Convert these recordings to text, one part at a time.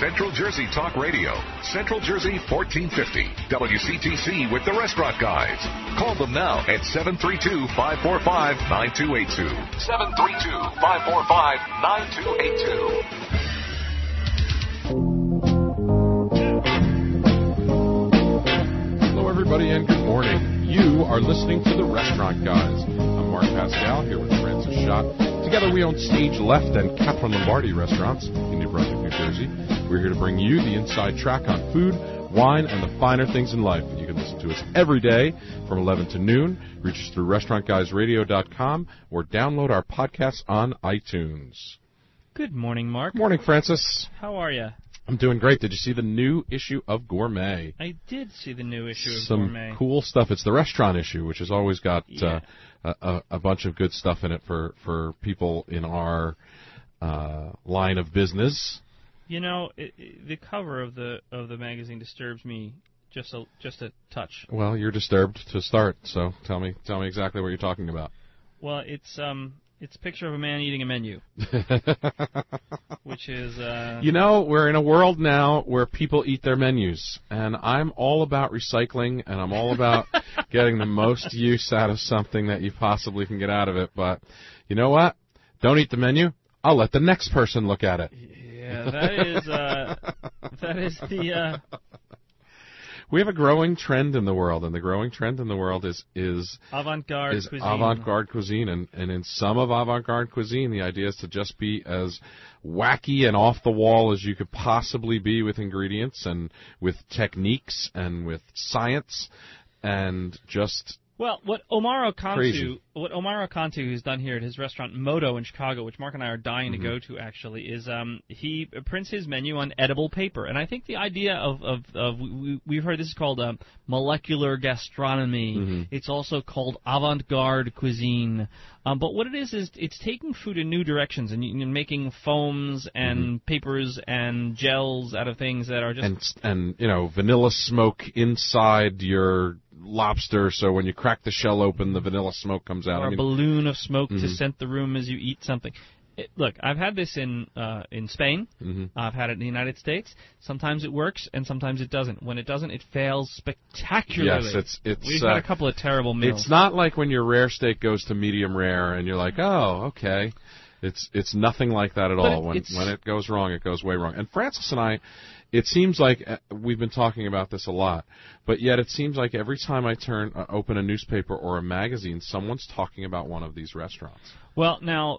Central Jersey Talk Radio. Central Jersey 1450. WCTC with the Restaurant Guys. Call them now at 732-545-9282. 732-545-9282. Hello, everybody, and good morning. You are listening to the Restaurant Guys. I'm Mark Pascal here with Francis Schott. Together we own Stage Left and Catherine Lombardi restaurants in New Brunswick, New Jersey. We're here to bring you the inside track on food, wine, and the finer things in life. You can listen to us every day from 11 to noon. Reach us through restaurantguysradio.com or download our podcasts on iTunes. Good morning, Mark. Morning, Francis. How are you? I'm doing great. Did you see the new issue of Gourmet? I did see the new issue of Gourmet. Some cool stuff. It's the restaurant issue, which has always got a bunch of good stuff in it for people in our line of business. You know, the cover of the magazine disturbs me just a touch. Well, you're disturbed to start, so tell me exactly what you're talking about. Well, it's a picture of a man eating a menu, which is... You know, we're in a world now where people eat their menus, and I'm all about recycling, and I'm all about getting the most use out of something that you possibly can get out of it, but you know what? Don't eat the menu. I'll let the next person look at it. Yeah, that is the... We have a growing trend in the world, and the growing trend in the world is avant-garde cuisine. Avant-garde cuisine, and in some of avant-garde cuisine, the idea is to just be as wacky and off the wall as you could possibly be with ingredients and with techniques and with science, and just... Well, what Omar Okantu has done here at his restaurant Moto in Chicago, which Mark and I are dying to go to actually, is he prints his menu on edible paper. And I think the idea of we've heard this is called molecular gastronomy. It's also called avant-garde cuisine. But what it is it's taking food in new directions and making foams and papers and gels out of things that are just... And you know, vanilla smoke inside your lobster, so when you crack the shell open, the vanilla smoke comes out. Or a balloon of smoke to scent the room as you eat something. Look, I've had this in Spain. I've had it in the United States. Sometimes it works, and sometimes it doesn't. When it doesn't, it fails spectacularly. Yes, We've had a couple of terrible meals. It's not like when your rare steak goes to medium rare, and you're like, oh, okay. It's nothing like that at all. When it goes wrong, it goes way wrong. And Francis and I, it seems like we've been talking about this a lot, but yet it seems like every time I open a newspaper or a magazine, someone's talking about one of these restaurants. Well, now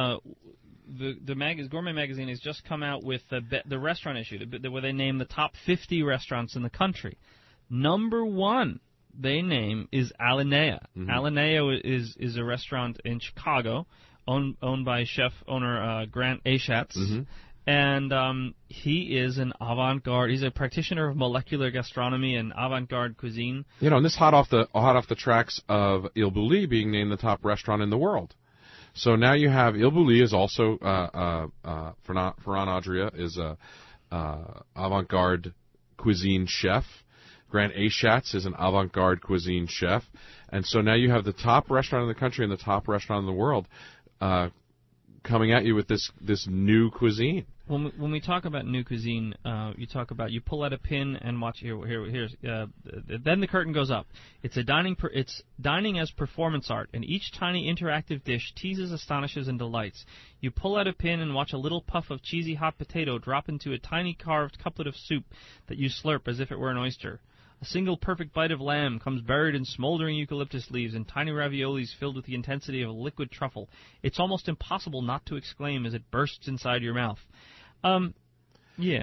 the Gourmet magazine has just come out with the restaurant issue, where they name the top 50 restaurants in the country. Number one they name is Alinea. Alinea is a restaurant in Chicago, owned by chef owner Grant Achatz. And he is an avant-garde. He's a practitioner of molecular gastronomy and avant-garde cuisine. You know, and this hot off the tracks of Il Bulli being named the top restaurant in the world. So now you have Il Bulli is also Ferran Adria is a avant-garde cuisine chef. Grant Achatz is an avant-garde cuisine chef, and so now you have the top restaurant in the country and the top restaurant in the world coming at you with this new cuisine. When we talk about new cuisine, you pull out a pin and watch. Here's then the curtain goes up. It's dining as performance art, and each tiny interactive dish teases, astonishes, and delights. You pull out a pin and watch a little puff of cheesy hot potato drop into a tiny carved couplet of soup that you slurp as if it were an oyster. A single perfect bite of lamb comes buried in smoldering eucalyptus leaves and tiny raviolis filled with the intensity of liquid truffle. It's almost impossible not to exclaim as it bursts inside your mouth. Yeah.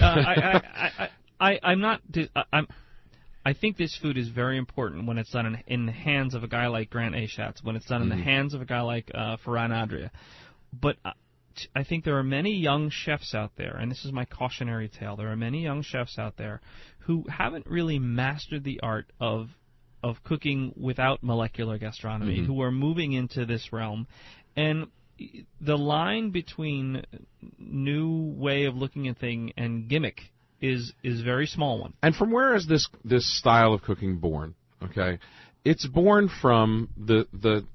I think this food is very important when it's done in the hands of a guy like Grant Achatz, when it's done in the hands of a guy like Ferran Adria. But I think there are many young chefs out there, and this is my cautionary tale. There are many young chefs out there who haven't really mastered the art of cooking without molecular gastronomy, who are moving into this realm. And the line between new way of looking at thing and gimmick is a very small one. And from where is this style of cooking born? Okay, it's born from the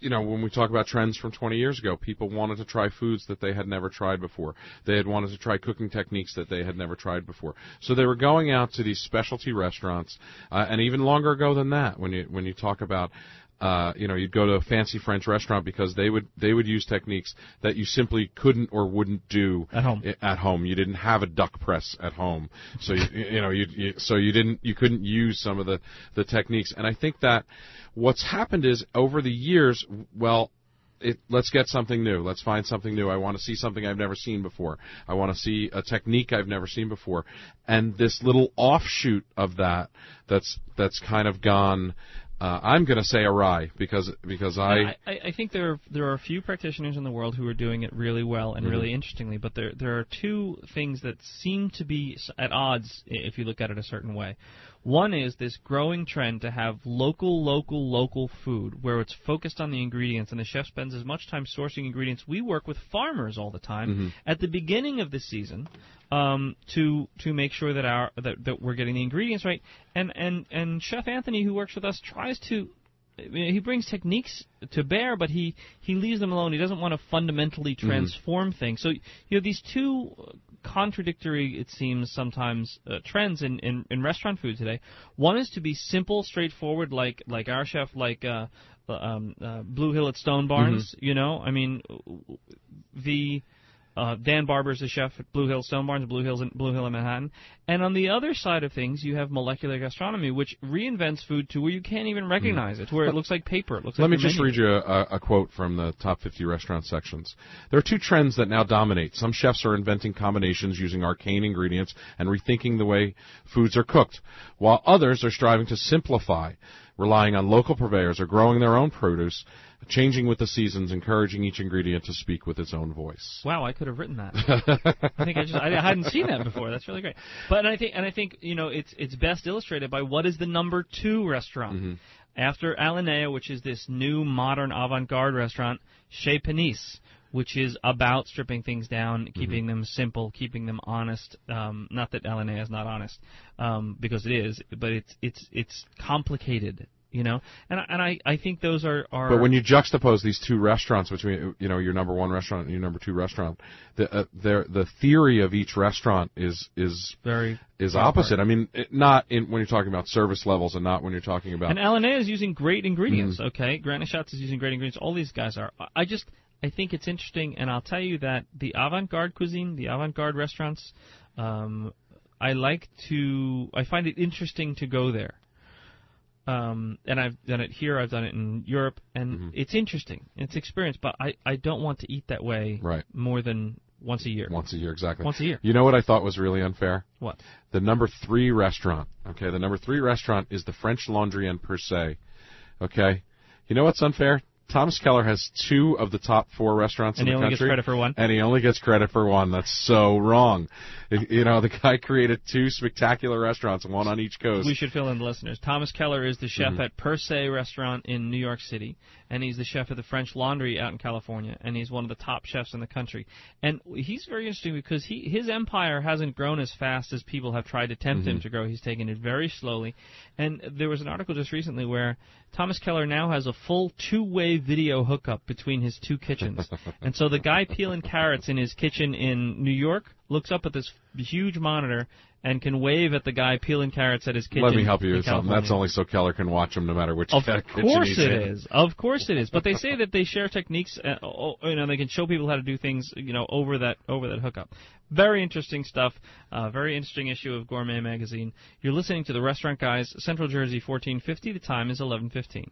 when we talk about trends from 20 years ago, people wanted to try foods that they had never tried before. They had wanted to try cooking techniques that they had never tried before. So they were going out to these specialty restaurants, and even longer ago than that, when you talk about, you'd go to a fancy French restaurant because they would use techniques that you simply couldn't or wouldn't do at home. At home, you didn't have a duck press at home, so you couldn't use some of the techniques. And I think that what's happened is over the years, let's get something new. Let's find something new. I want to see something I've never seen before. I want to see a technique I've never seen before. And this little offshoot of that's kind of gone. I'm going to say awry because I think there are a few practitioners in the world who are doing it really well and really interestingly, but there are two things that seem to be at odds if you look at it a certain way. One is this growing trend to have local food where it's focused on the ingredients, and the chef spends as much time sourcing ingredients. We work with farmers all the time at the beginning of the season to make sure that we're getting the ingredients right. And Chef Anthony, who works with us, tries to. He brings techniques to bear, but he leaves them alone. He doesn't want to fundamentally transform things. So you have these two contradictory, it seems sometimes, trends in restaurant food today. One is to be simple, straightforward, like our chef, like Blue Hill at Stone Barns. I mean, Dan Barber's the chef at Blue Hill Stone Barns, Blue Hill in Manhattan. And on the other side of things, you have molecular gastronomy, which reinvents food to where you can't even recognize it, to where it looks like paper. It looks like Let me just read you a quote from the top 50 restaurant sections. There are two trends that now dominate. Some chefs are inventing combinations using arcane ingredients and rethinking the way foods are cooked, while others are striving to simplify, relying on local purveyors or growing their own produce, changing with the seasons, encouraging each ingredient to speak with its own voice. Wow, I could have written that. I think I hadn't seen that before. That's really great. But I think it's best illustrated by what is the number 2 restaurant after Alinea, which is this new modern avant-garde restaurant, Chez Panisse, which is about stripping things down, keeping them simple, keeping them honest. Not that Alinea is not honest, because it is, but it's complicated. And I think those are. But when you juxtapose these two restaurants between your number 1 restaurant and your number 2 restaurant, the theory of each restaurant is opposite. I mean, not when you're talking about service levels, and not when you're talking about. And Alinea is using great ingredients. Okay, Granite Schatz is using great ingredients. All these guys are. I think it's interesting, and I'll tell you that the avant-garde cuisine, the avant-garde restaurants, I find it interesting to go there. And I've done it here, I've done it in Europe, and it's interesting. It's experience, but I don't want to eat that way more than once a year. Once a year, exactly. Once a year. You know what I thought was really unfair? What? The number 3 restaurant. Okay, the number 3 restaurant is the French Laundry and Per Se. Okay? You know what's unfair? Thomas Keller has 2 of the top 4 restaurants in the country. And he only gets credit for 1? And he only gets credit for 1. That's so wrong. The guy created 2 spectacular restaurants, 1 on each coast. We should fill in the listeners. Thomas Keller is the chef at Per Se restaurant in New York City, and he's the chef of the French Laundry out in California, and he's one of the top chefs in the country. And he's very interesting because his empire hasn't grown as fast as people have tried to tempt him to grow. He's taken it very slowly. And there was an article just recently where Thomas Keller now has a full 2-way video hookup between his 2 kitchens. And so the guy peeling carrots in his kitchen in New York looks up at this huge monitor and can wave at the guy peeling carrots at his kitchen. Let me help you with something. That's only so Keller can watch him no matter which kitchen he's in. Of course it is. Of course it is. But they say that they share techniques. They can show people how to do things. Over that hookup. Very interesting stuff. Very interesting issue of Gourmet Magazine. You're listening to the Restaurant Guys, Central Jersey 1450. The time is 11:15.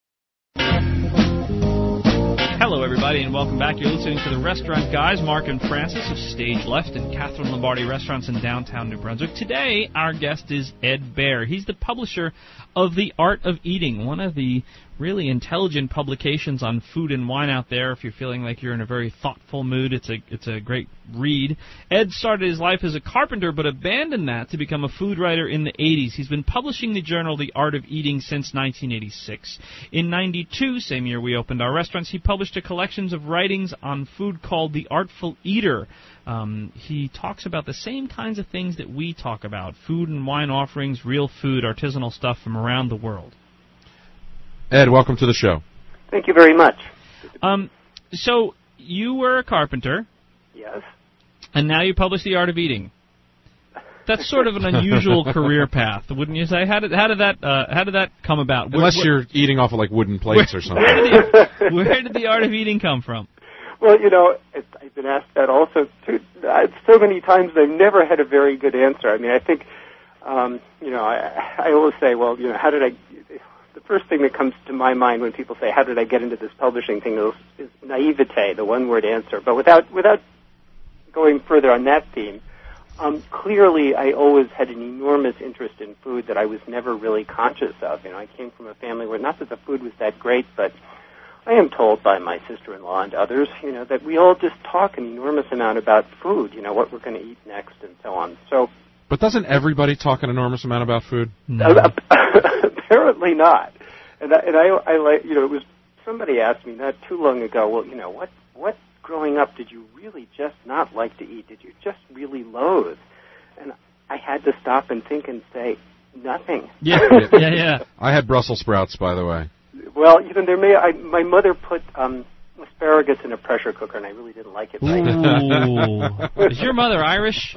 Hello, everybody, and welcome back. You're listening to the Restaurant Guys, Mark and Francis of Stage Left and Catherine Lombardi Restaurants in downtown New Brunswick. Today, our guest is Ed Baer. He's the publisher of The Art of Eating, one of the really intelligent publications on food and wine out there. If you're feeling like you're in a very thoughtful mood, it's a great read. Ed started his life as a carpenter, but abandoned that to become a food writer in the 80s. He's been publishing the journal The Art of Eating since 1986. In 92, same year we opened our restaurants, he published a collection of writings on food called The Artful Eater. He talks about the same kinds of things that we talk about, food and wine offerings, real food, artisanal stuff from around the world. Ed, welcome to the show. Thank you very much. So you were a carpenter. Yes. And now you publish The Art of Eating. That's sort of an unusual career path, wouldn't you say? How did that come about? Unless you're eating off of like wooden plates or something. Where did The Art of Eating come from? Well, I've been asked that also so many times. I've never had a very good answer. I mean, I think, I always say, well, how did I? The first thing that comes to my mind when people say, how did I get into this publishing thing, is naivete, the one-word answer. But without going further on that theme, clearly I always had an enormous interest in food that I was never really conscious of. I came from a family where not that the food was that great, but I am told by my sister-in-law and others, that we all just talk an enormous amount about food, what we're going to eat next and so on. But doesn't everybody talk an enormous amount about food? No. Apparently not. And I like, it was, somebody asked me not too long ago, well, what growing up did you really just not like to eat? Did you just really loathe? And I had to stop and think and say, nothing. Yeah. I had Brussels sprouts, by the way. Well, my mother put asparagus in a pressure cooker, and I really didn't like it. Ooh. Is your mother Irish?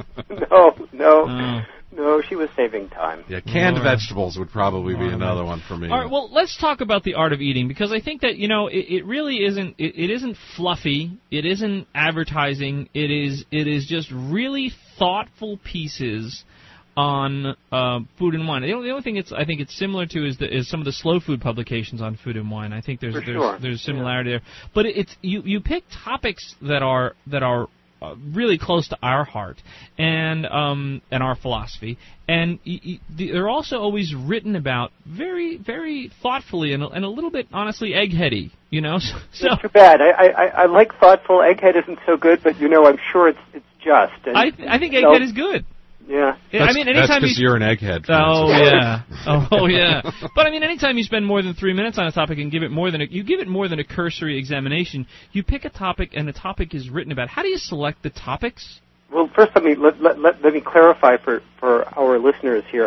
No, she was saving time. Yeah, canned vegetables would probably be another one for me. All right, well, let's talk about The Art of Eating, because I think that, it really isn't, it isn't fluffy, it isn't advertising, it is just really thoughtful pieces on food and wine. The only thing I think it's similar to is some of the slow food publications on food and wine. I think there's similarity there. But it's you pick topics that are really close to our heart and our philosophy, and they're also always written about very, very thoughtfully and a little bit, honestly, eggheady. So it's too bad. I like thoughtful. Egghead isn't so good, but I'm sure it's just. And, I think egghead is good. Yeah. That's because you're an egghead. Oh yeah. Oh yeah. But anytime you spend more than 3 minutes on a topic and give it more than a cursory examination, you pick a topic and the topic is written about. How do you select the topics? Well, first let me clarify for our listeners here.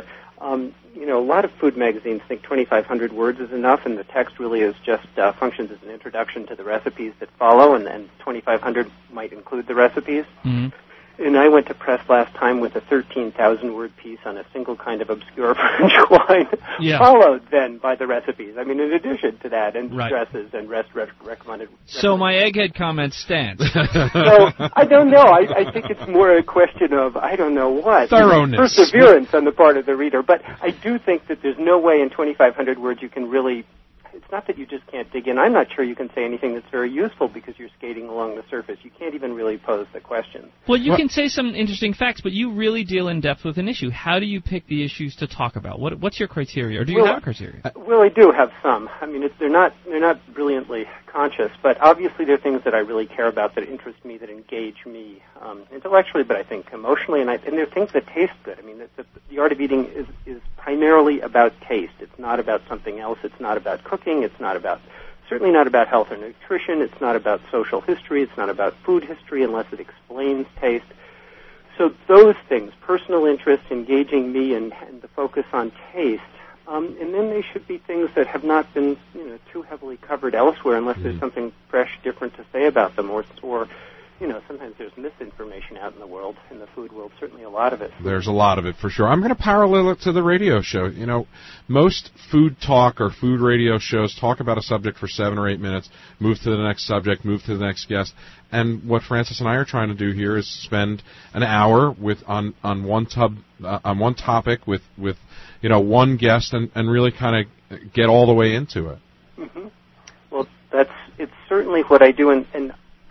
A lot of food magazines think 2,500 words is enough, and the text really is just functions as an introduction to the recipes that follow, and 2,500 might include the recipes. Mm-hmm. And I went to press last time with a 13,000-word piece on a single kind of obscure French wine, followed then by the recipes. In addition to that, and dresses and recommended. So my egghead comment stands. So I don't know. I think it's more a question of, I don't know what. Thoroughness. Perseverance on the part of the reader. But I do think that there's no way in 2,500 words you can really... It's not that you just can't dig in. I'm not sure you can say anything that's very useful because you're skating along the surface. You can't even really pose the questions. Well, you can say some interesting facts, but you really deal in depth with an issue. How do you pick the issues to talk about? What's your criteria, or do you have a criteria? Well, I do have some. They're not brilliantly conscious, but obviously they're things that I really care about, that interest me, that engage me intellectually, but I think emotionally, and they're things that taste good. The Art of Eating is primarily about taste. It's not about something else. It's not about cooking. It's certainly not about health or nutrition. It's not about social history. It's not about food history unless it explains taste. So those things, personal interest, engaging me, and the focus on taste, and then they should be things that have not been too heavily covered elsewhere unless there's something fresh, different to say about them, or sometimes there's misinformation out in the world, in the food world, certainly a lot of it. There's a lot of it, for sure. I'm going to parallel it to the radio show. Most food talk or food radio shows talk about a subject for 7 or 8 minutes, move to the next subject, move to the next guest. And what Francis and I are trying to do here is spend an hour on one topic with one guest and really kind of get all the way into it. Mm-hmm. Well, it's certainly what I do, and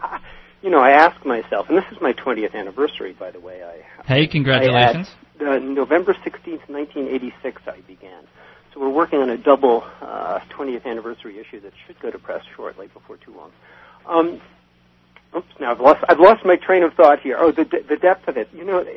I ask myself, and this is my 20th anniversary, by the way. Hey, congratulations. November 16th, 1986, I began. So we're working on a double 20th anniversary issue that should go to press shortly, before too long. Now I've lost my train of thought here. Oh, the depth of it.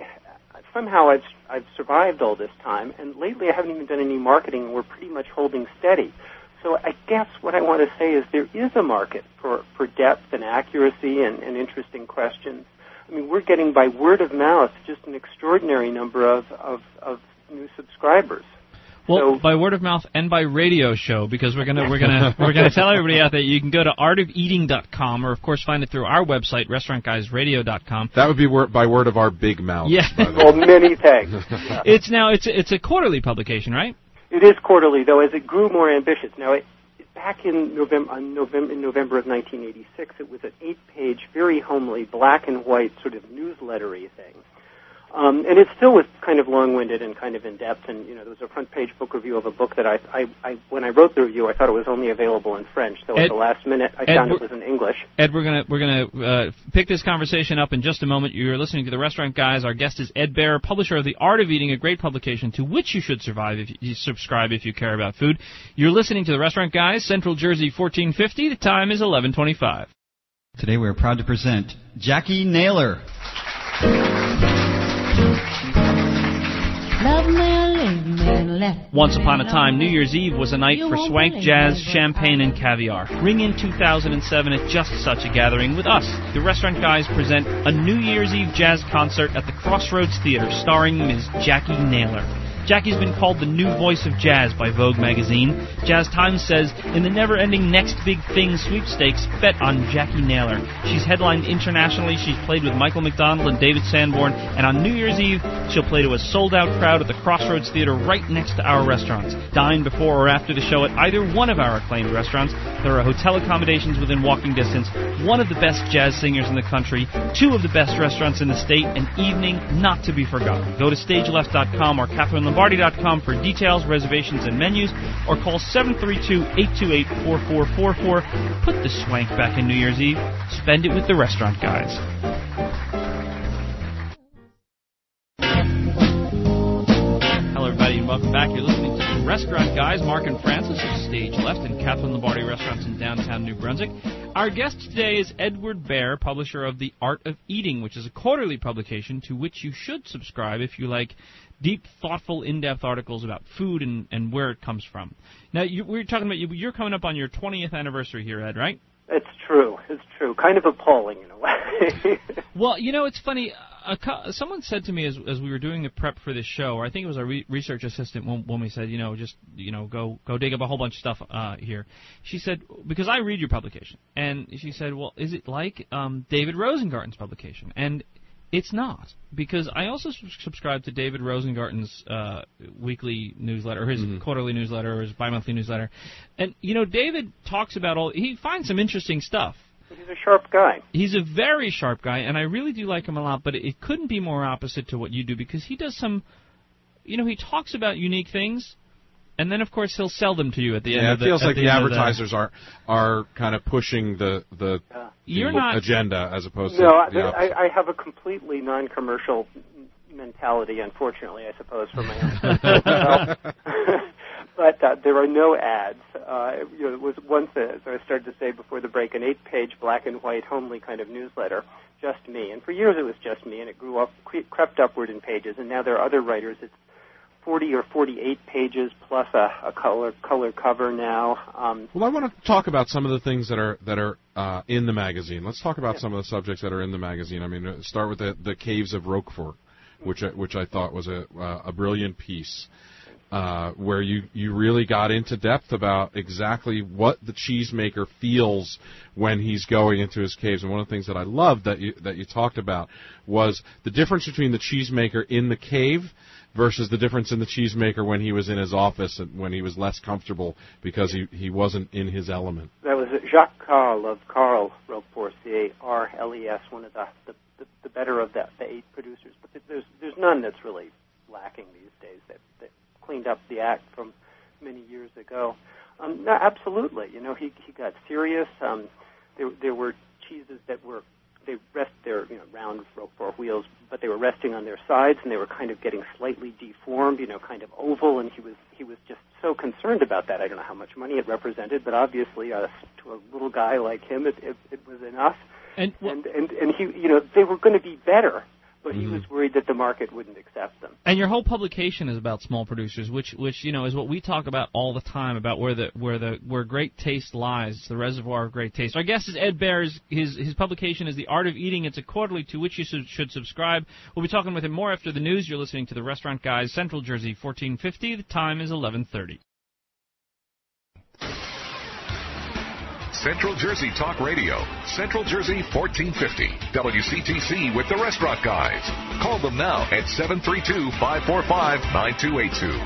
Somehow I've survived all this time, and lately I haven't even done any marketing, and we're pretty much holding steady. So I guess what I want to say is there is a market for depth and accuracy and interesting questions. We're getting by word of mouth just an extraordinary number of new subscribers. Well, So, by word of mouth and by radio show, because we're gonna tell everybody out there you can go to artofelating.com, or of course find it through our website, restaurantguysradio.com. That would be by word of our big mouth. Yeah. well, many thanks. Yeah. It's a quarterly publication, right? It is quarterly, though, as it grew more ambitious. Now, back in November of 1986, it was an 8-page, very homely, black and white sort of newslettery thing. And it still was kind of long-winded and kind of in-depth, and, there was a front-page book review of a book that when I wrote the review, I thought it was only available in French, so at the last minute, I found it was in English. Ed, we're gonna pick this conversation up in just a moment. You're listening to The Restaurant Guys. Our guest is Ed Baer, publisher of The Art of Eating, a great publication to which you should subscribe if you care about food. You're listening to The Restaurant Guys, Central Jersey 1450. The time is 11:25. Today we are proud to present Jackie Naylor. Once upon a time, New Year's Eve was a night for swank, jazz, champagne, and caviar. Ring in 2007 at just such a gathering with us. The Restaurant Guys present a New Year's Eve jazz concert at the Crossroads Theater starring Ms. Jackie Naylor. Jackie's been called the new voice of jazz by Vogue magazine. Jazz Times says, in the never-ending Next Big Thing sweepstakes, bet on Jackie Naylor. She's headlined internationally. She's played with Michael McDonald and David Sanborn. And on New Year's Eve, she'll play to a sold-out crowd at the Crossroads Theater right next to our restaurants. Dine before or after the show at either one of our acclaimed restaurants. There are hotel accommodations within walking distance, one of the best jazz singers in the country, two of the best restaurants in the state, an evening not to be forgotten. Go to stageleft.com or CatherineLombardi.com for details, reservations, and menus, or call 732-828-4444. Put the swank back in New Year's Eve. Spend it with the Restaurant Guys. Hello, everybody, and welcome back. You're listening to the Restaurant Guys, Mark and Francis of Stage Left and Catherine Lombardi Restaurants in downtown New Brunswick. Our guest today is Edward Baer, publisher of The Art of Eating, which is a quarterly publication to which you should subscribe if you like deep, thoughtful, in-depth articles about food and where it comes from. Now, we were talking about you're coming up on your 20th anniversary here, Ed, right? It's true. Kind of appalling in a way. Well, it's funny. Someone said to me as we were doing the prep for this show, or I think it was our research assistant when we said, go dig up a whole bunch of stuff here. She said, because I read your publication, and she said, well, is it like David Rosengarten's publication? And it's not, because I also subscribe to David Rosengarten's weekly newsletter, or his quarterly newsletter, or his bi-monthly newsletter. And, David talks about he finds some interesting stuff. He's a sharp guy. He's a very sharp guy, and I really do like him a lot, but it couldn't be more opposite to what you do, because he does some, he talks about unique things, and then, of course, he'll sell them to you at the end of the... Yeah, it feels like the advertisers are kind of pushing the agenda as opposed to... No, I have a completely non-commercial mentality, unfortunately, I suppose, for my own. But there are no ads. It was once, as I started to say before the break, an 8-page black and white, homely kind of newsletter, just me. And for years it was just me, and it crept upward in pages. And now there are other writers. It's 40 or 48 pages plus a color cover now. Well, I want to talk about some of the things that are in the magazine. Let's talk about some of the subjects that are in the magazine. I mean, start with the Caves of Roquefort, which I thought was a brilliant piece. Where you really got into depth about exactly what the cheesemaker feels when he's going into his caves. And one of the things that I loved that you talked about was the difference between the cheesemaker in the cave versus the difference in the cheesemaker when he was in his office and when he was less comfortable because he wasn't in his element. That was Jacques Carle of Carle Roquefort, C-A-R-L-E-S, one of the better of the 8 producers. But there's none that's really lacking these days that cleaned up the act from many years ago. No, absolutely. He got serious. There were cheeses that they're round Roquefort wheels, but they were resting on their sides, and they were kind of getting slightly deformed, kind of oval, and he was just so concerned about that. I don't know how much money it represented, but obviously to a little guy like him, it was enough. And he, they were going to be better. but he was worried that the market wouldn't accept them. And your whole publication is about small producers, which is what we talk about all the time, about where great taste lies. It's the reservoir of great taste. Our guest is Ed Baer. His publication is The Art of Eating. It's a quarterly to which you should subscribe. We'll be talking with him more after the news. You're listening to the Restaurant Guys, Central Jersey, 1450. The time is 11:30. Central Jersey Talk Radio, Central Jersey 1450, WCTC with the Restaurant Guys. Call them now at 732-545-9282.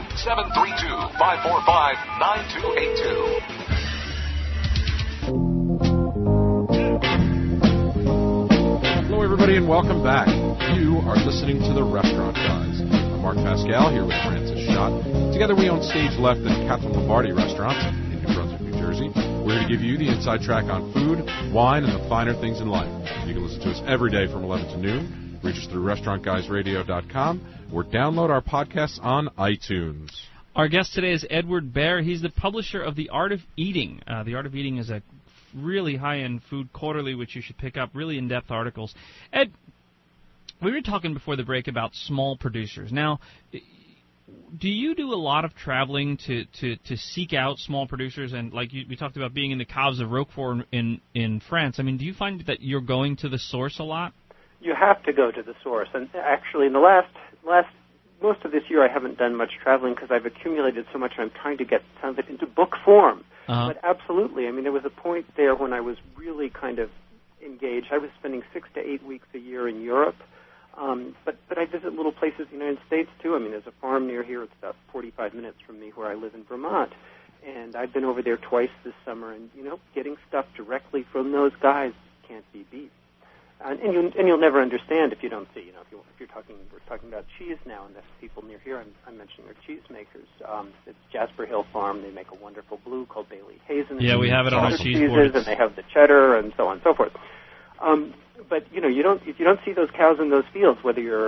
732-545-9282. Hello, everybody, and welcome back. You are listening to the Restaurant Guys. I'm Mark Pascal here with Francis Schott. Together we own Stage Left and Catherine Lombardi restaurants in New Brunswick, New Jersey. We're here to give you the inside track on food, wine, and the finer things in life. You can listen to us every day from 11 to noon. Reach us through restaurantguysradio.com or download our podcasts on iTunes. Our guest today is Edward Baer. He's the publisher of The Art of Eating. The Art of Eating is a really high-end food quarterly, which you should pick up, really in-depth articles. Ed, we were talking before the break about small producers. Now, do you do a lot of traveling to seek out small producers? And like we talked about being in the Caves of Roquefort in France. I mean, do you find that you're going to the source a lot? You have to go to the source. And actually, in the last most of this year, I haven't done much traveling because I've accumulated so much. I'm trying to get some of it into book form. But absolutely, I mean, there was a point there when I was really kind of engaged. I was spending 6 to 8 weeks a year in Europe. But I visit little places in the United States, too. I mean, there's a farm near here. It's about 45 minutes from me where I live in Vermont. And I've been over there twice this summer. And, getting stuff directly from those guys can't be beat. And you'll never understand if you don't see. We're talking about cheese now, and the people near here, I'm mentioning are cheese makers. It's Jasper Hill Farm. They make a wonderful blue called Bailey Hazen. Yeah, we have it on our cheese board. And they have the cheddar and so on and so forth. But if you don't see those cows in those fields, whether you're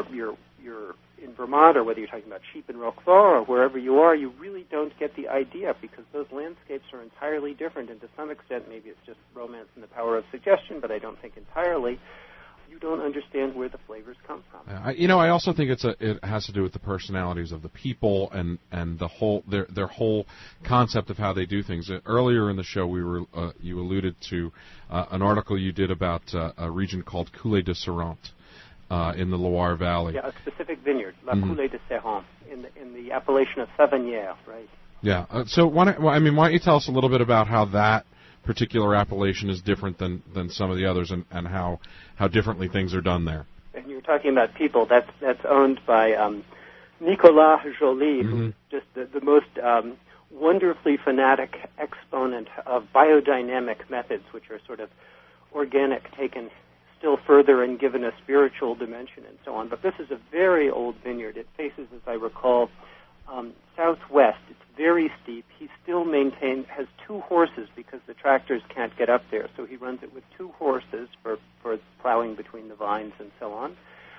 in Vermont or whether you're talking about sheep in Roquefort or wherever you are, you really don't get the idea because those landscapes are entirely different. And to some extent, maybe it's just romance and the power of suggestion, but I don't think entirely. You don't understand where the flavors come from. I also think it has to do with the personalities of the people and the whole their whole concept of how they do things. Earlier in the show, you alluded to an article you did about a region called Coulée de Serrant in the Loire Valley. Yeah, a specific vineyard, La Coulée de Serrant, in the appellation of Savanière, right? Yeah. So why don't you tell us a little bit about how that particular appellation is different than some of the others, and how differently things are done there. And you're talking about people. That's owned by Nicolas Joly, who's just the most wonderfully fanatic exponent of biodynamic methods, which are sort of organic, taken still further and given a spiritual dimension and so on. But this is a very old vineyard. It faces, as I recall, southwest. It's very steep. He still has 2 horses because the tractors can't get up there, so he runs it with 2 horses for plowing between the vines and so on.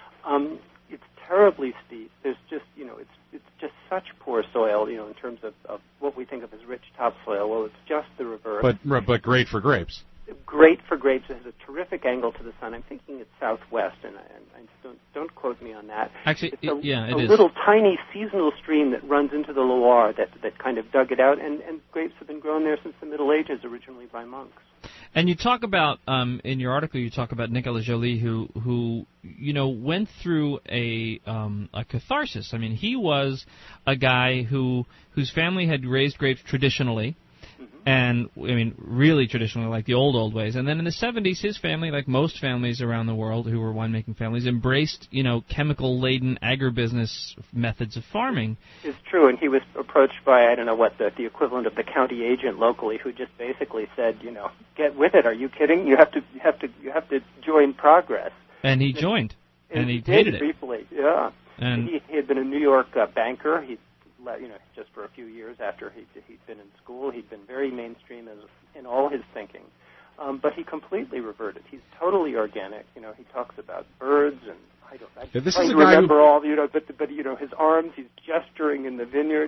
It's terribly steep. There's just, it's just such poor soil, in terms of what we think of as rich topsoil. Well, it's just the reverse. But great for grapes. Great for grapes. It has a terrific angle to the sun. I'm thinking it's southwest, and don't quote me on that. Actually, it's a is. Little tiny seasonal stream that runs into the Loire that kind of dug it out, and grapes have been grown there since the Middle Ages, originally by monks. And you talk about in your article, you talk about Nicolas Joly, who went through a catharsis. I mean, he was a guy whose family had raised grapes traditionally. And, really traditionally, like the old ways. And then in the 70s, his family, like most families around the world who were winemaking families, embraced, chemical-laden agribusiness methods of farming. It's true, and he was approached by, I don't know what, the equivalent of the county agent locally, who just basically said, get with it. Are you kidding? You have to join progress. And he joined, and he did hated it. Briefly, yeah. And he had been a New York banker. He just for a few years after he'd been in school. He'd been very mainstream in all his thinking. But he completely reverted. He's totally organic. He talks about birds and this is a guy remember all, but his arms, he's gesturing in the vineyard.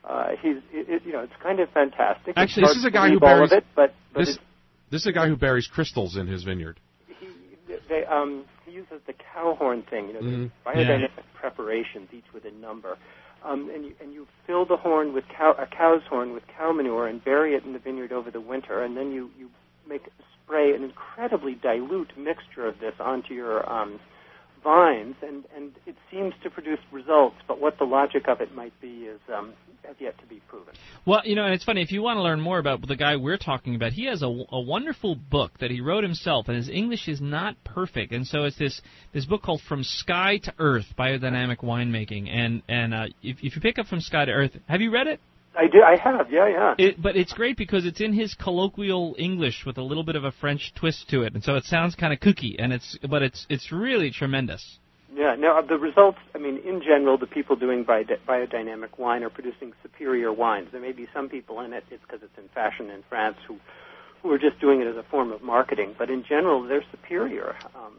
It's kind of fantastic. Actually, this is a guy who buries this is a guy who buries crystals in his vineyard. he uses the cow horn thing. There's biodynamic preparations, each with a number. And you fill the horn with a cow's horn with cow manure and bury it in the vineyard over the winter, and then you spray an incredibly dilute mixture of this onto your vines, and it seems to produce results, but what the logic of it might be is has yet to be proven. Well, and it's funny, if you want to learn more about the guy we're talking about, he has a wonderful book that he wrote himself, and his English is not perfect, and so it's this book called From Sky to Earth, Biodynamic Winemaking, and if you pick up From Sky to Earth, have you read it? I do. I have. Yeah. But it's great because it's in his colloquial English with a little bit of a French twist to it, and so it sounds kind of kooky, and it's really tremendous. Yeah. Now the results. I mean, in general, the people doing biodynamic wine are producing superior wines. There may be some people in it. It's because it's in fashion in France who are just doing it as a form of marketing. But in general, they're superior.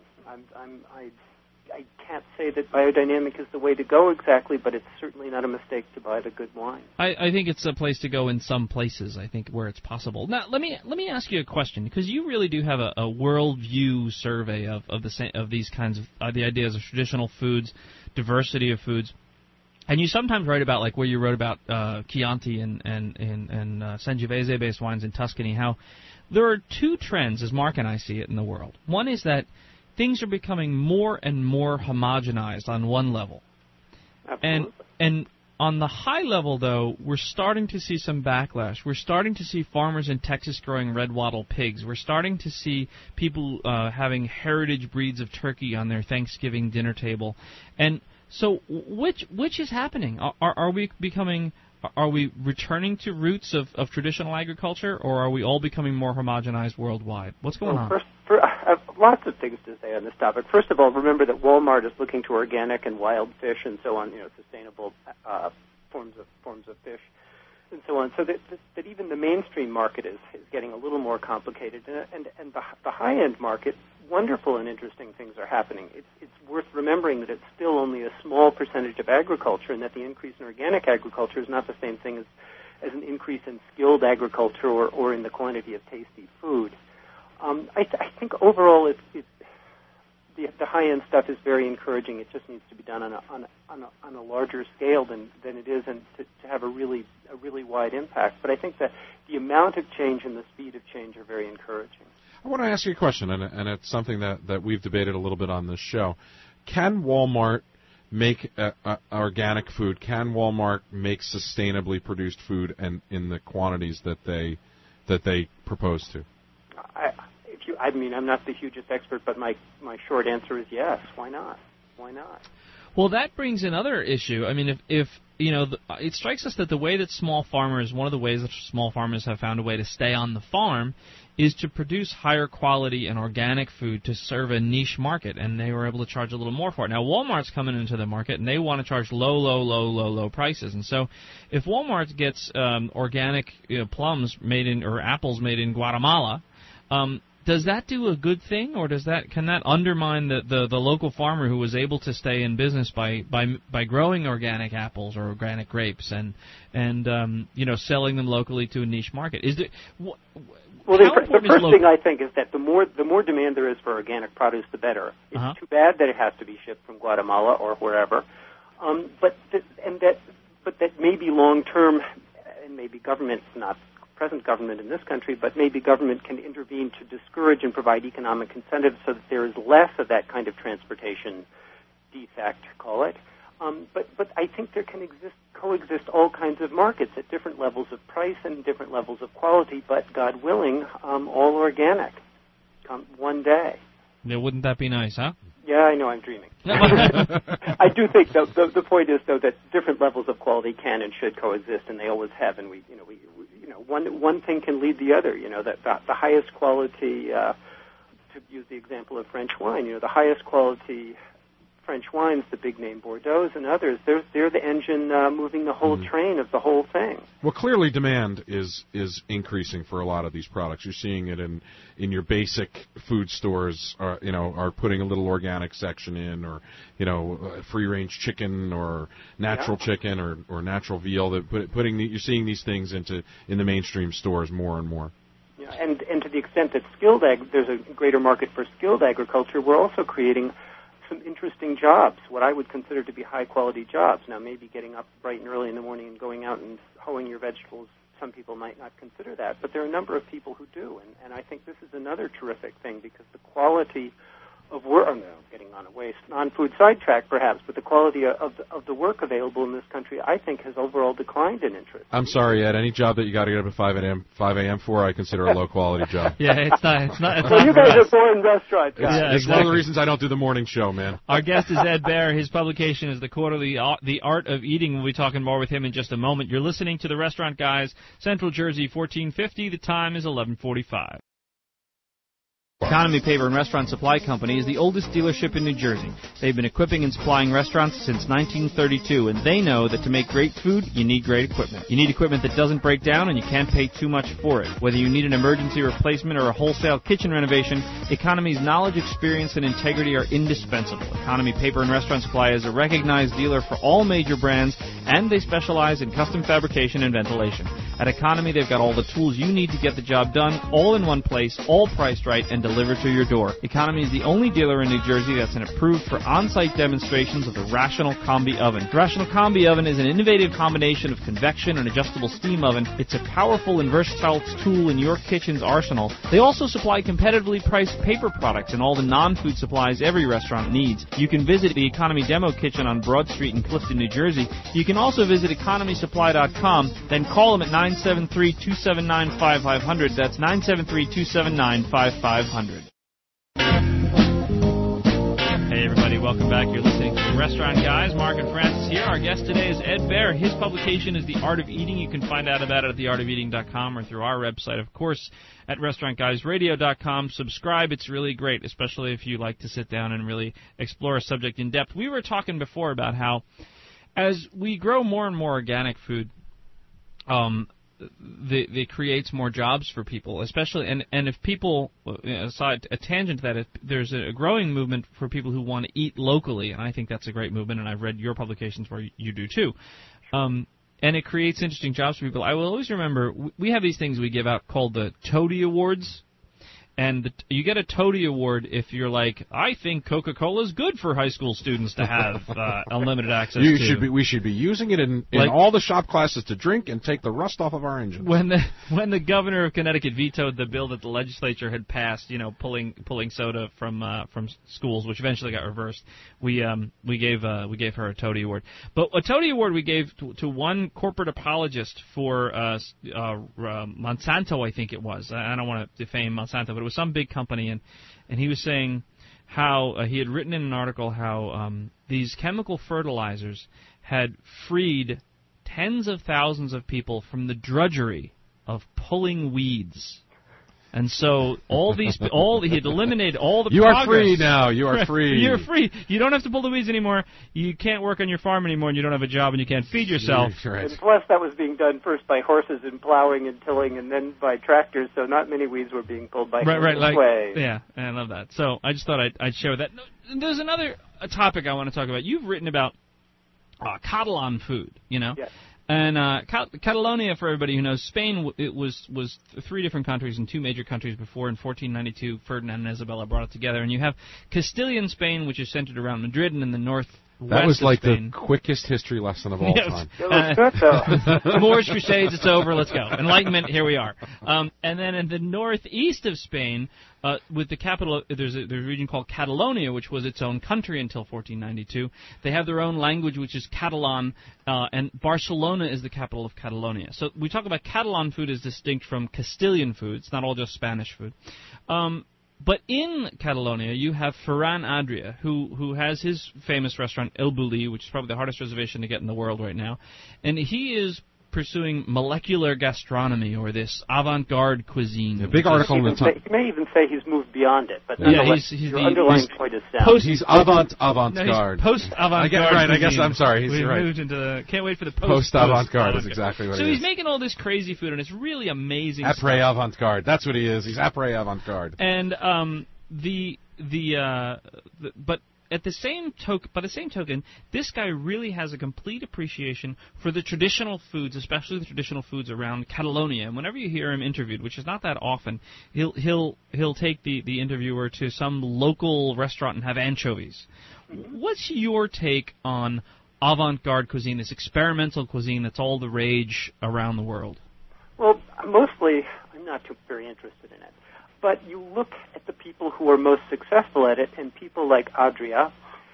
I can't say that biodynamic is the way to go exactly, but it's certainly not a mistake to buy the good wine. I think it's a place to go in some places, I think, where it's possible. Now, let me ask you a question, because you really do have a worldview survey of these kinds of the ideas of traditional foods, diversity of foods. And you sometimes write about, like where you wrote about Chianti and Sangiovese-based wines in Tuscany, how there are two trends, as Mark and I see it, in the world. One is that things are becoming more and more homogenized on one level. Absolutely. And on the high level, though, we're starting to see some backlash. We're starting to see farmers in Texas growing red wattle pigs. We're starting to see people having heritage breeds of turkey on their Thanksgiving dinner table. And so which is happening? Are we returning to roots of traditional agriculture, or are we all becoming more homogenized worldwide? What's going on? Lots of things to say on this topic. First of all, remember that Walmart is looking to organic and wild fish and so on, sustainable forms of fish and so on. So that even the mainstream market is getting a little more complicated, and the high-end market, wonderful and interesting things are happening. It's worth remembering that it's still only a small percentage of agriculture, and that the increase in organic agriculture is not the same thing as an increase in skilled agriculture or in the quantity of tasty food. I think overall the high-end stuff is very encouraging. It just needs to be done on a larger scale than it is, and to have a really wide impact. But I think that the amount of change and the speed of change are very encouraging. I want to ask you a question, and it's something that we've debated a little bit on this show. Can Walmart make organic food? Can Walmart make sustainably produced food and in the quantities that they propose to? I'm not the hugest expert, but my short answer is yes. Why not? Well, that brings another issue. I mean, if it strikes us that the way that one of the ways that small farmers have found a way to stay on the farm is to produce higher quality and organic food to serve a niche market, and they were able to charge a little more for it. Now, Walmart's coming into the market, and they want to charge low prices. And so if Walmart gets organic plums or apples made in Guatemala, does that do a good thing, or can that undermine the local farmer who was able to stay in business by growing organic apples or organic grapes and selling them locally to a niche market? The first thing I think is that the more demand there is for organic produce, the better. It's too bad that it has to be shipped from Guatemala or wherever, but that maybe long term, and maybe government's not. Present government in this country, but maybe government can intervene to discourage and provide economic incentives so that there is less of that kind of transportation defect, call it. But I think there can coexist all kinds of markets at different levels of price and different levels of quality, but God willing, all organic. One day. Yeah, wouldn't that be nice, huh? Yeah, I know, I'm dreaming. I do think, though, the point is, though, that different levels of quality can and should coexist, and they always have, and we one thing can lead the other. That the highest quality, to use the example of French wine, the highest quality French wines, the big name Bordeaux and others, they're the engine moving the whole train of the whole thing. Well, clearly demand is increasing for a lot of these products. You're seeing it in your basic food stores, are putting a little organic section in, or free range chicken or natural chicken or natural veal. You're seeing these things in the mainstream stores more and more. Yeah, and to the extent that there's a greater market for skilled agriculture, we're also creating some interesting jobs, what I would consider to be high-quality jobs. Now, maybe getting up bright and early in the morning and going out and hoeing your vegetables, some people might not consider that, but there are a number of people who do, and I think this is another terrific thing because the quality of work, getting on a non-food sidetrack perhaps, but the quality of the work available in this country, I think, has overall declined in interest. I'm sorry, Ed. Any job that you got to get up at 5 a.m. for, I consider a low-quality job. Yeah, it's not. Well, you guys are foreign restaurant guys. Yeah, it's one of the reasons I don't do the morning show, man. Our guest is Ed Baer. His publication is The Quarterly The Art of Eating. We'll be talking more with him in just a moment. You're listening to The Restaurant Guys, Central Jersey, 1450. The time is 11:45. Economy Paper and Restaurant Supply Company is the oldest dealership in New Jersey. They've been equipping and supplying restaurants since 1932, and they know that to make great food, you need great equipment. You need equipment that doesn't break down, and you can't pay too much for it. Whether you need an emergency replacement or a wholesale kitchen renovation, Economy's knowledge, experience, and integrity are indispensable. Economy Paper and Restaurant Supply is a recognized dealer for all major brands, and they specialize in custom fabrication and ventilation. At Economy, they've got all the tools you need to get the job done, all in one place, all priced right, and delivered to your door. Economy is the only dealer in New Jersey that's been approved for on-site demonstrations of the Rational Combi Oven. The Rational Combi Oven is an innovative combination of convection and adjustable steam oven. It's a powerful and versatile tool in your kitchen's arsenal. They also supply competitively priced paper products and all the non-food supplies every restaurant needs. You can visit the Economy Demo Kitchen on Broad Street in Clifton, New Jersey. You can also visit economysupply.com, then call them at 973-279-5500. That's 973-279-5500. Hey everybody, welcome back. You're listening to The Restaurant Guys. Mark and Francis here. Our guest today is Ed Baer. His publication is The Art of Eating. You can find out about it at theartofeating.com or through our website, of course, at restaurantguysradio.com. Subscribe. It's really great, especially if you like to sit down and really explore a subject in depth. We were talking before about how as we grow more and more organic food, it creates more jobs for people, especially, and if people, aside a tangent to that, there's a growing movement for people who want to eat locally, and I think that's a great movement, and I've read your publications where you do too. And it creates interesting jobs for people. I will always remember, we have these things we give out called the Toady Awards. And you get a Toady Award if you're like, I think Coca-Cola is good for high school students to have unlimited access to. We should be using it in all the shop classes to drink and take the rust off of our engines. When the governor of Connecticut vetoed the bill that the legislature had passed, pulling soda from schools, which eventually got reversed, we gave her a Toady Award. But a Toady Award we gave to one corporate apologist for Monsanto, I think it was. I don't want to defame Monsanto, but it was some big company, and he was saying how he had written in an article how these chemical fertilizers had freed tens of thousands of people from the drudgery of pulling weeds. And so he had eliminated all the progress. You are free now. You are free. You're free. You don't have to pull the weeds anymore. You can't work on your farm anymore, and you don't have a job, and you can't feed yourself. Right. And plus, that was being done first by horses and plowing and tilling, and then by tractors. So not many weeds were being pulled by way. Yeah, I love that. So I just thought I'd share that. There's another topic I want to talk about. You've written about Catalan food. Yes. And Catalonia, for everybody who knows, Spain, it was 3 different countries and 2 major countries before. In 1492, Ferdinand and Isabella brought it together. And you have Castilian Spain, which is centered around Madrid, and in the northwest that was like Spain. The quickest history lesson of all time. It was good, though. The Moorish Crusades, it's over, let's go. Enlightenment, here we are. And then in the northeast of Spain, with the capital, there's a region called Catalonia, which was its own country until 1492. They have their own language, which is Catalan, and Barcelona is the capital of Catalonia. So we talk about Catalan food as distinct from Castilian food. It's not all just Spanish food. But in Catalonia, you have Ferran Adria, who has his famous restaurant El Bulli, which is probably the hardest reservation to get in the world right now. And he is pursuing molecular gastronomy, or this avant-garde cuisine. A big article in the Times. You may even say he's moved beyond it, but he's your underlying point is sound. He's avant-garde. No, post-avant-garde. Right, I guess I'm sorry. He's right. Moved into can't wait for the post-avant-garde is exactly what so he is. So he's making all this crazy food, and it's really amazing Après avant-garde. That's what he is. He's après avant-garde. And but by the same token, this guy really has a complete appreciation for the traditional foods, especially the traditional foods around Catalonia. And whenever you hear him interviewed, which is not that often, he'll take the interviewer to some local restaurant and have anchovies. What's your take on avant-garde cuisine, this experimental cuisine that's all the rage around the world? Well, mostly I'm not very interested in it. But you look at the people who are most successful at it, and people like Adria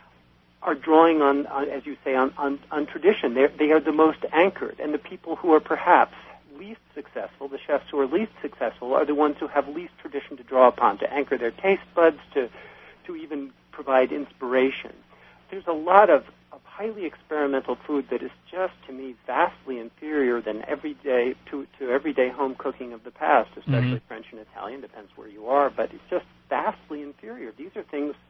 are drawing on as you say, on tradition. They are the most anchored, and the people who are perhaps least successful, the chefs who are least successful, are the ones who have least tradition to draw upon, to anchor their taste buds, to even provide inspiration. There's a lot of highly experimental food that is just, to me, vastly inferior than everyday home cooking of the past, especially French and Italian, depends where you are, but it's just vastly inferior. These are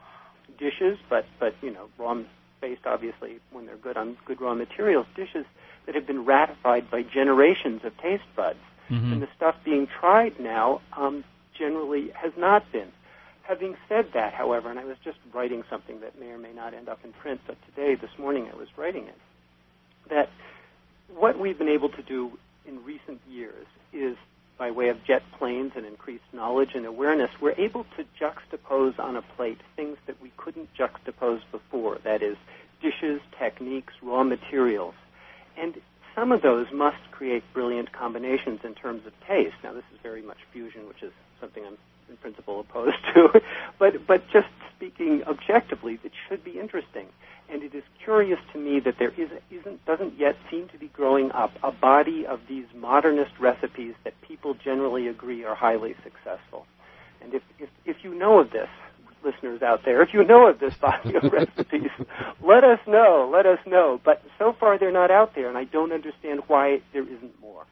dishes, but raw based obviously when they're good on good raw materials, dishes that have been ratified by generations of taste buds. And the stuff being tried now generally has not been. Having said that, however, and I was just writing something that may or may not end up in print, but this morning I was writing it, that what we've been able to do in recent years is, by way of jet planes and increased knowledge and awareness, we're able to juxtapose on a plate things that we couldn't juxtapose before, that is, dishes, techniques, raw materials. And some of those must create brilliant combinations in terms of taste. Now, this is very much fusion, which is something I'm in principle opposed to, but just speaking objectively, it should be interesting. And it is curious to me that there doesn't yet seem to be growing up a body of these modernist recipes that people generally agree are highly successful. And if you know of this, listeners out there, if you know of this body of recipes, let us know. But so far they're not out there, and I don't understand why there isn't more.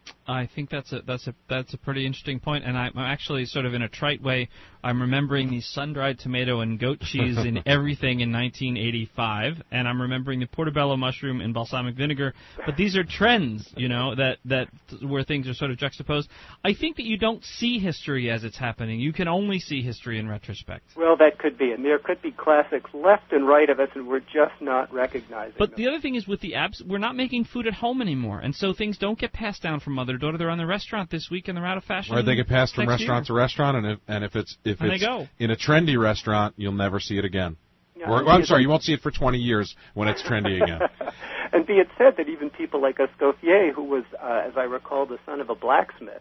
I think that's a pretty interesting point, and I'm actually sort of in a trite way. I'm remembering the sun-dried tomato and goat cheese in everything in 1985, and I'm remembering the portobello mushroom in balsamic vinegar. But these are trends, that where things are sort of juxtaposed. I think that you don't see history as it's happening. You can only see history in retrospect. Well, that could be, and there could be classics left and right of us, and we're just not recognizing them. But the other thing is with the apps, we're not making food at home anymore, and so things don't get passed down from mother to daughter. They're on the restaurant this week, and they're out of fashion. Or they get passed from restaurant to restaurant, and if it's in a trendy restaurant, you'll never see it again. No, you won't see it for 20 years when it's trendy again. And be it said that even people like Escoffier, who was, as I recall, the son of a blacksmith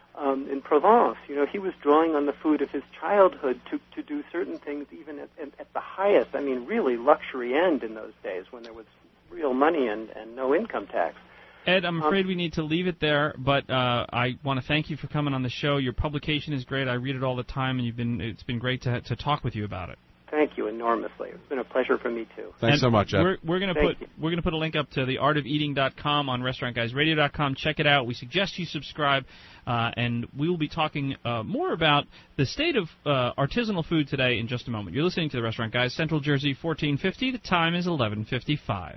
in Provence, he was drawing on the food of his childhood to do certain things even at the highest, really luxury end in those days when there was real money and no income tax. Ed, I'm afraid we need to leave it there, but I want to thank you for coming on the show. Your publication is great. I read it all the time, and it's been great to talk with you about it. Thank you enormously. It's been a pleasure for me too. Thanks so much, Ed. We're going to put a link up to theartofeating.com on restaurantguysradio.com. Check it out. We suggest you subscribe, and we will be talking more about the state of artisanal food today in just a moment. You're listening to the Restaurant Guys, Central Jersey, 1450. The time is 11:55.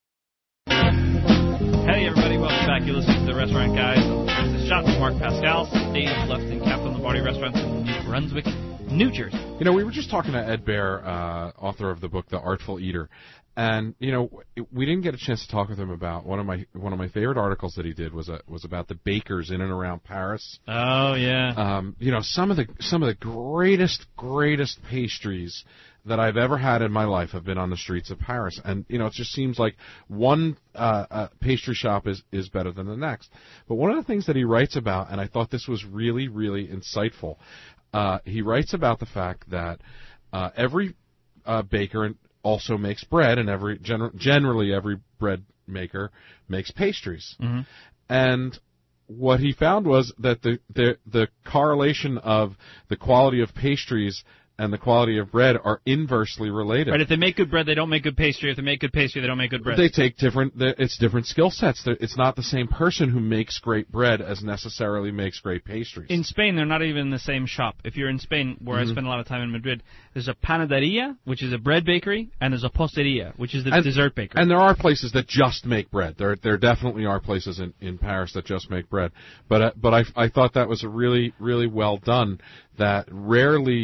Hey everybody, welcome back. You're listening to the Restaurant Guys. This is Shot with Mark Pascal, stage left in Captain Lombardi Restaurants in New Brunswick, New Jersey. We were just talking to Ed Baer, author of the book The Artful Eater, and we didn't get a chance to talk with him about one of my favorite articles that he did was about the bakers in and around Paris. Oh yeah. Some of the greatest pastries that I've ever had in my life have been on the streets of Paris. And, it just seems like one pastry shop is better than the next. But one of the things that he writes about, and I thought this was really, really insightful, he writes about the fact that every baker also makes bread, and generally every bread maker makes pastries. Mm-hmm. And what he found was that the correlation of the quality of pastries and the quality of bread are inversely related. Right, if they make good bread, they don't make good pastry. If they make good pastry, they don't make good bread. They take it's different skill sets. It's not the same person who makes great bread as necessarily makes great pastries. In Spain, they're not even in the same shop. If you're in Spain, where I spend a lot of time in Madrid, there's a panaderia, which is a bread bakery, and there's a posteria, which is the dessert bakery. And there are places that just make bread. There definitely are places in Paris that just make bread. But I thought that was a really, really well done, that rarely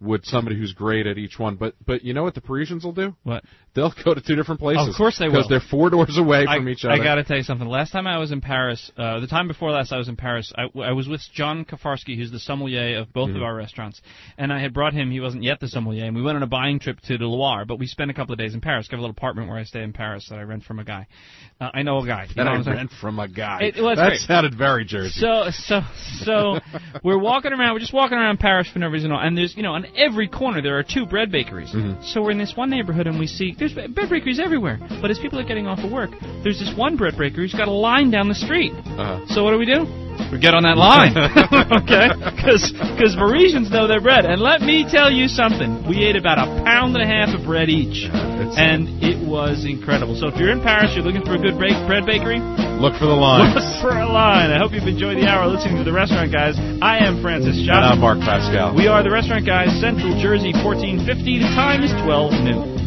would somebody who's great at each one. But you know what the Parisians will do? What? They'll go to 2 different places. Of course they will. Because they're 4 doors away from each other. I got to tell you something. Last time I was in Paris, the time before last I was in Paris, I was with John Kafarsky, who's the sommelier of both of our restaurants. And I had brought him, he wasn't yet the sommelier, and we went on a buying trip to the Loire, but we spent a couple of days in Paris. I have a little apartment where I stay in Paris that I rent from a guy. I know a guy. That I rent from a guy. That great. Sounded very Jersey. So we're walking around, we're just walking around Paris for no reason at all, and there's, on every corner there are 2 bread bakeries. So we're in this one neighborhood and we see, there's bread bakeries everywhere, but as people are getting off of work, there's this one bread bakery who's got a line down the street. So what do? We get on that line, okay? Because Parisians know their bread. And let me tell you something. We ate about 1.5 pounds of bread each, and it was incredible. So if you're in Paris, you're looking for a good bread bakery, look for the line. Look for a line. I hope you've enjoyed the hour listening to The Restaurant Guys. I am Francis Schaff. And I'm Mark Pascal. We are The Restaurant Guys, Central Jersey, 1450. The time is 12 noon.